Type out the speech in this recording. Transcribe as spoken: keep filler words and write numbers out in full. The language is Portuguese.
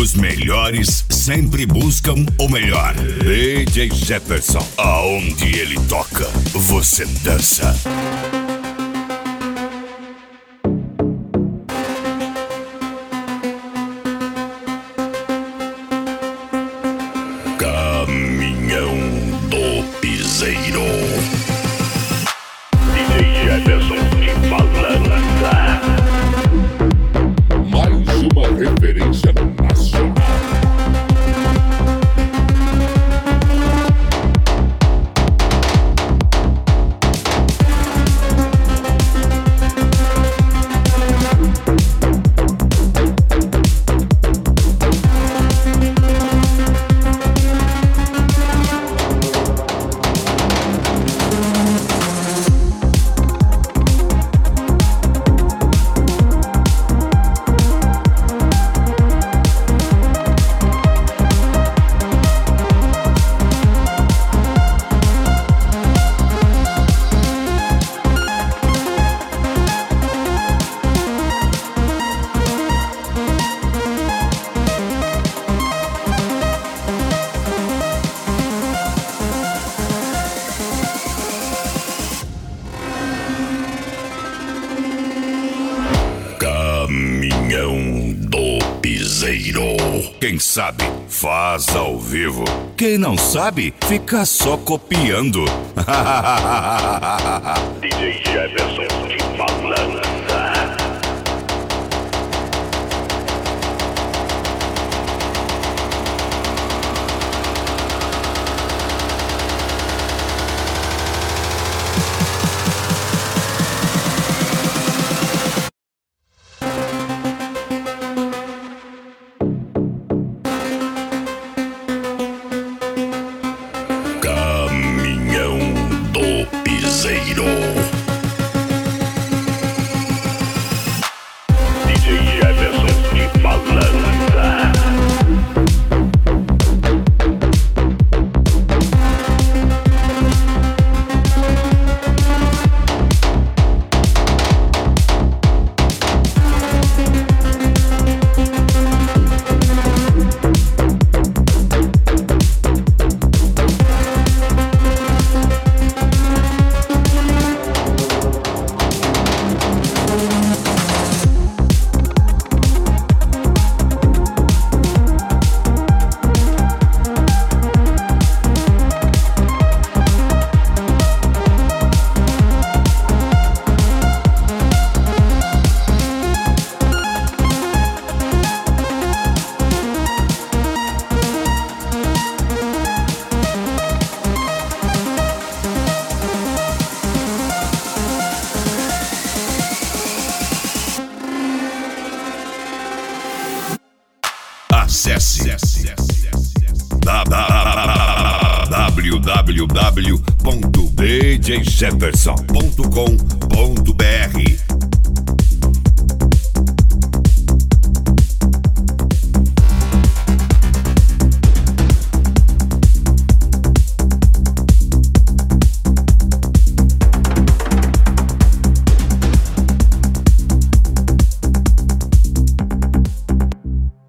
Os melhores sempre buscam o melhor. D J Jefferson, aonde ele toca, você dança. Caminhão do Piseiro. D J Jefferson te falando. Mais uma referência nacional. Caminhão do Piseiro. Quem sabe, faz ao vivo. Quem não sabe, fica só copiando. D J Jefferson te falando. Caminhão do Piseiro. D J Jefferson te falando. Acesse w w w ponto d j jefferson ponto com ponto b r